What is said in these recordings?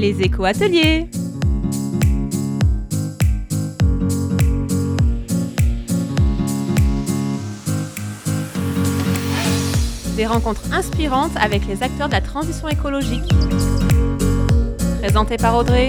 Les éco-ateliers. Des rencontres inspirantes avec les acteurs de la transition écologique. Présenté par Audrey.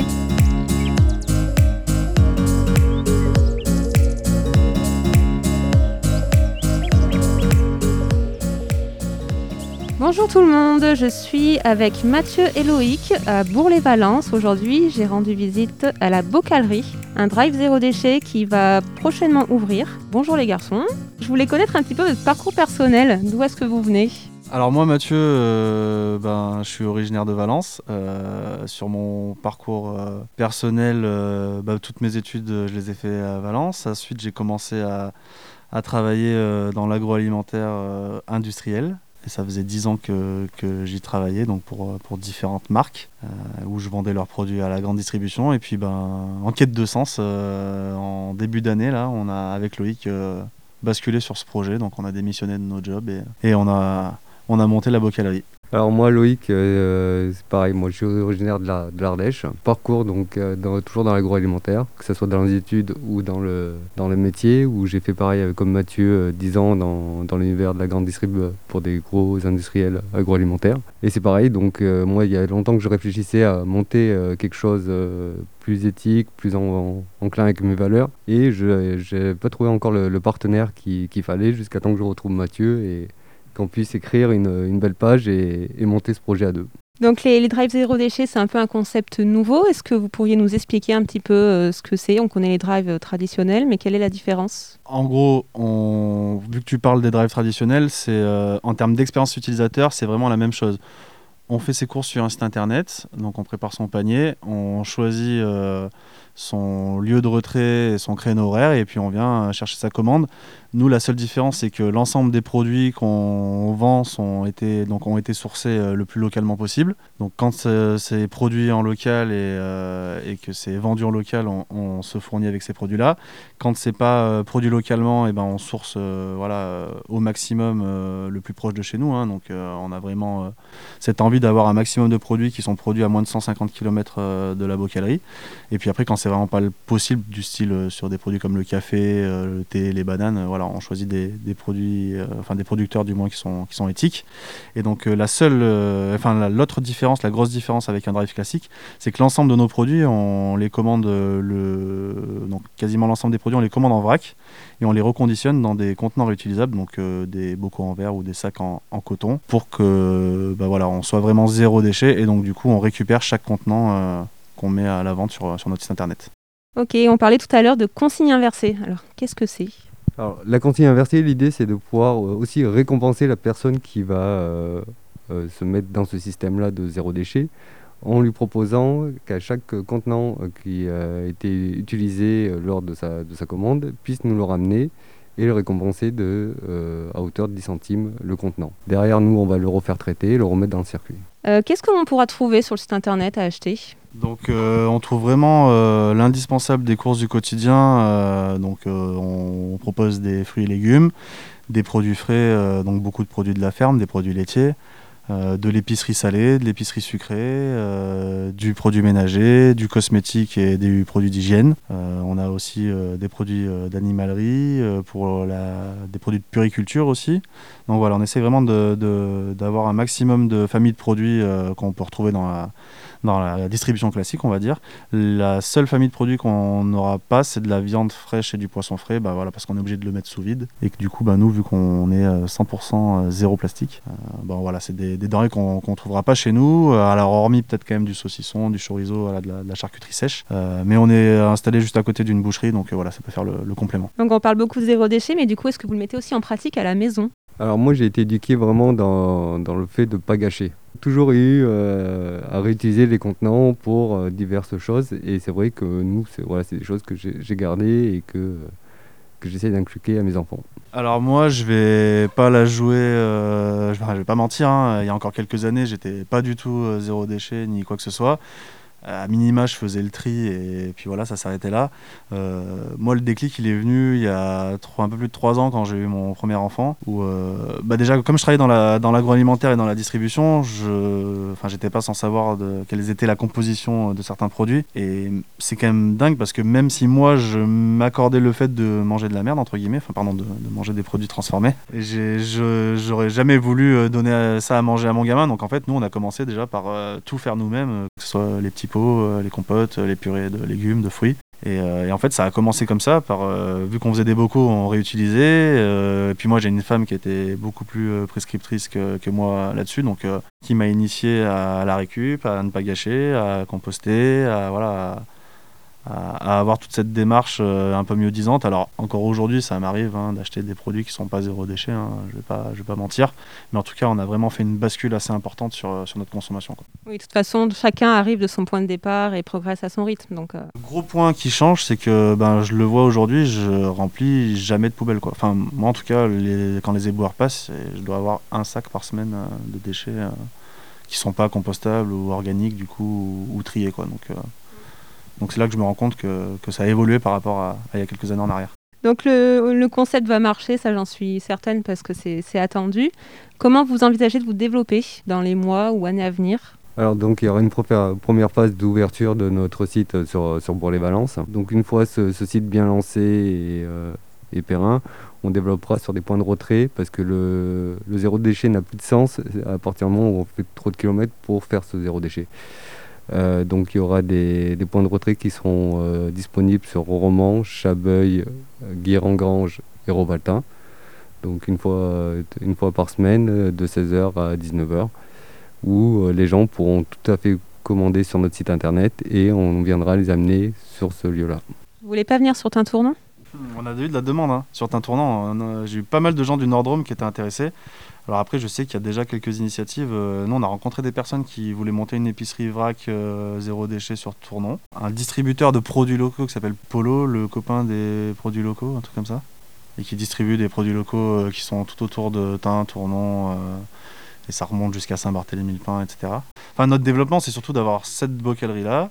Bonjour tout le monde, je suis avec Mathieu et Loïc à Bourg-les-Valences. Aujourd'hui, j'ai rendu visite à la Bocalerie, un drive zéro déchet qui va prochainement ouvrir. Bonjour les garçons. Je voulais connaître un petit peu votre parcours personnel. D'où est-ce que vous venez ? Alors moi Mathieu, je suis originaire de Valence. Sur mon parcours personnel, toutes mes études je les ai fait à Valence. Ensuite j'ai commencé à travailler dans l'agroalimentaire industriel. Et ça faisait 10 ans que j'y travaillais, donc pour différentes marques, où je vendais leurs produits à la grande distribution. Et puis en quête de sens, en début d'année, là, on a avec Loïc basculé sur ce projet. Donc on a démissionné de nos jobs et on a monté la Bocalerie. Alors moi Loïc, c'est pareil, moi je suis originaire de l'Ardèche. Parcours donc toujours dans l'agroalimentaire, que ce soit dans les études ou dans le métier, où j'ai fait pareil comme Mathieu, 10 ans dans l'univers de la grande distrib pour des gros industriels agroalimentaires. Et c'est pareil, donc moi il y a longtemps que je réfléchissais à monter quelque chose plus éthique, plus enclin avec mes valeurs. Et je n'ai pas trouvé encore le partenaire qu'il fallait jusqu'à temps que je retrouve Mathieu et qu'on puisse écrire une belle page et monter ce projet à deux. Donc les drives zéro déchet, c'est un peu un concept nouveau. Est-ce que vous pourriez nous expliquer un petit peu ce que c'est ? On connaît les drives traditionnels, mais quelle est la différence ? En gros, vu que tu parles des drives traditionnels, c'est en termes d'expérience utilisateur, c'est vraiment la même chose. On fait ses courses sur un site internet, donc on prépare son panier, on choisit son lieu de retrait et son créneau horaire, et puis on vient chercher sa commande. Nous, la seule différence, c'est que l'ensemble des produits qu'on vend ont été sourcés le plus localement possible. Donc quand c'est produit en local et que c'est vendu en local, on se fournit avec ces produits-là. Quand c'est pas produit localement, on source au maximum le plus proche de chez nous. Donc on a vraiment cette envie d'avoir un maximum de produits qui sont produits à moins de 150 km de la Bocalerie. Et puis après, quand c'est vraiment pas possible, du style sur des produits comme le café, le thé, les bananes, on choisit des produits, des producteurs du moins qui sont éthiques. Et donc l'autre différence, la grosse différence avec un drive classique, c'est que l'ensemble de nos produits, on les commande, donc quasiment l'ensemble des produits, on les commande en vrac et on les reconditionne dans des contenants réutilisables, donc des bocaux en verre ou des sacs en coton, pour que on soit vraiment zéro déchet. Et donc du coup, on récupère chaque contenant qu'on met à la vente sur notre site internet. Ok, on parlait tout à l'heure de consigne inversée. Alors, qu'est-ce que c'est ? Alors, la consigne inversée, l'idée c'est de pouvoir aussi récompenser la personne qui va se mettre dans ce système-là de zéro déchet, en lui proposant qu'à chaque contenant qui a été utilisé lors de sa commande puisse nous le ramener et le récompenser à hauteur de 10 centimes le contenant. Derrière, nous, on va le refaire traiter et le remettre dans le circuit. Qu'est-ce que l'on pourra trouver sur le site internet à acheter ? Donc on trouve vraiment l'indispensable des courses du quotidien. On propose des fruits et légumes, des produits frais, donc beaucoup de produits de la ferme, des produits laitiers, de l'épicerie salée, de l'épicerie sucrée, du produit ménager, du cosmétique et des produits d'hygiène. On a aussi des produits d'animalerie, des produits de puriculture aussi. Donc voilà, on essaie vraiment d'avoir un maximum de familles de produits qu'on peut retrouver dans la distribution classique, on va dire. La seule famille de produits qu'on n'aura pas, c'est de la viande fraîche et du poisson frais, parce qu'on est obligé de le mettre sous vide. Et que du coup, nous, vu qu'on est 100% zéro plastique, c'est des denrées qu'on ne trouvera pas chez nous. Alors, hormis peut-être quand même du saucisson, du chorizo, de la charcuterie sèche. Mais on est installé juste à côté d'une boucherie, donc ça peut faire le complément. Donc, on parle beaucoup de zéro déchet, mais du coup, est-ce que vous le mettez aussi en pratique à la maison ? Alors moi j'ai été éduqué vraiment dans le fait de ne pas gâcher. Toujours eu à réutiliser les contenants pour diverses choses, et c'est vrai que nous c'est des choses que j'ai gardées et que j'essaie d'inculquer à mes enfants. Alors moi je vais pas la jouer, je vais pas mentir, il y a encore quelques années j'étais pas du tout zéro déchet ni quoi que ce soit. À minima, je faisais le tri et puis voilà, ça s'arrêtait là. Moi, le déclic, il est venu il y a un peu plus de 3 ans quand j'ai eu mon premier enfant. Où, déjà, comme je travaillais dans l'agroalimentaire et dans la distribution, j'étais pas sans savoir quelles étaient la composition de certains produits. Et c'est quand même dingue parce que même si moi, je m'accordais le fait de manger de la merde, entre guillemets, de manger des produits transformés, j'aurais jamais voulu donner ça à manger à mon gamin. Donc en fait, nous, on a commencé déjà par tout faire nous-mêmes, que ce soit les petits pots, les compotes, les purées de légumes, de fruits. Et en fait, ça a commencé comme ça, vu qu'on faisait des bocaux, on réutilisait. Et puis moi, j'ai une femme qui était beaucoup plus prescriptrice que moi là-dessus, donc qui m'a initié à la récup, à ne pas gâcher, à composter, à avoir toute cette démarche un peu mieux-disante. Alors encore aujourd'hui, ça m'arrive d'acheter des produits qui sont pas zéro déchet, je vais pas mentir, mais en tout cas on a vraiment fait une bascule assez importante sur notre consommation, quoi. Oui, de toute façon, chacun arrive de son point de départ et progresse à son rythme. Donc, Le gros point qui change, c'est que je le vois aujourd'hui, je remplis jamais de poubelle, quoi. Enfin moi en tout cas, quand les éboueurs passent, je dois avoir un sac par semaine de déchets qui sont pas compostables ou organiques du coup, ou triés, quoi. Donc c'est là que je me rends compte que ça a évolué par rapport à il y a quelques années en arrière. Donc le concept va marcher, ça j'en suis certaine parce que c'est attendu. Comment vous envisagez de vous développer dans les mois ou années à venir ? Alors donc il y aura une première phase d'ouverture de notre site sur Bourg-les-Valences. Donc une fois ce site bien lancé et périn, on développera sur des points de retrait parce que le zéro déchet n'a plus de sens à partir du moment où on fait trop de kilomètres pour faire ce zéro déchet. Donc il y aura des points de retrait qui seront disponibles sur Romans, Chabeuil, Guérengrange et Rovaltin. Donc une fois par semaine de 16h à 19h où les gens pourront tout à fait commander sur notre site internet et on viendra les amener sur ce lieu-là. Vous voulez pas venir sur Tintournon ? On a eu de la demande sur Tintournon. J'ai eu pas mal de gens du Nord-Drôme qui étaient intéressés. Alors après, je sais qu'il y a déjà quelques initiatives. Nous, on a rencontré des personnes qui voulaient monter une épicerie vrac zéro déchet sur Tournon. Un distributeur de produits locaux qui s'appelle Polo, le copain des produits locaux, un truc comme ça. Et qui distribue des produits locaux qui sont tout autour de Tain, Tournon, et ça remonte jusqu'à Saint-Barthélemy-le-Pin, etc. Enfin, notre développement, c'est surtout d'avoir cette bocalerie-là,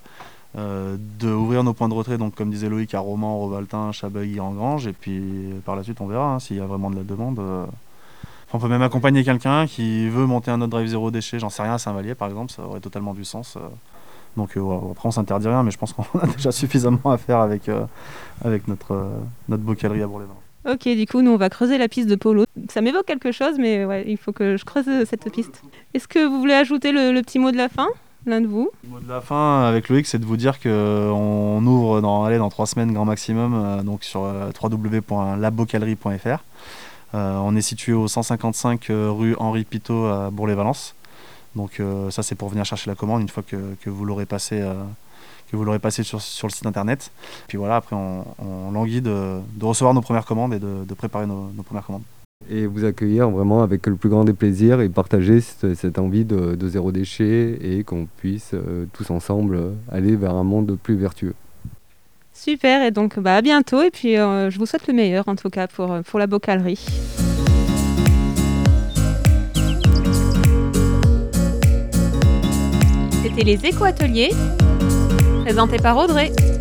d'ouvrir nos points de retrait, donc comme disait Loïc, à Romans, Rovaltin, Chabeuil, Guérengrange, et puis par la suite, on verra s'il y a vraiment de la demande. On peut même accompagner quelqu'un qui veut monter un autre drive zéro déchet, j'en sais rien, à Saint-Vallier par exemple, ça aurait totalement du sens. Donc après on s'interdit rien, mais je pense qu'on a déjà suffisamment à faire avec notre bocalerie à Bourg-les-Valences. Ok, du coup nous on va creuser la piste de Polo. Ça m'évoque quelque chose, mais ouais, il faut que je creuse cette piste. Est-ce que vous voulez ajouter le petit mot de la fin, l'un de vous ? Le mot de la fin avec Loïc, c'est de vous dire qu'on ouvre dans 3 semaines grand maximum, donc sur www.labocalerie.fr. On est situé au 155 rue Henri Pitot à Bourg-les-Valences. Donc ça c'est pour venir chercher la commande une fois que vous l'aurez passé, sur le site internet. Puis voilà, après on languit de recevoir nos premières commandes et de préparer nos premières commandes. Et vous accueillir vraiment avec le plus grand des plaisirs et partager cette envie de zéro déchet et qu'on puisse tous ensemble aller vers un monde plus vertueux. Super, et donc à bientôt, et puis je vous souhaite le meilleur en tout cas pour la bocalerie. C'était les éco-ateliers, présentés par Audrey.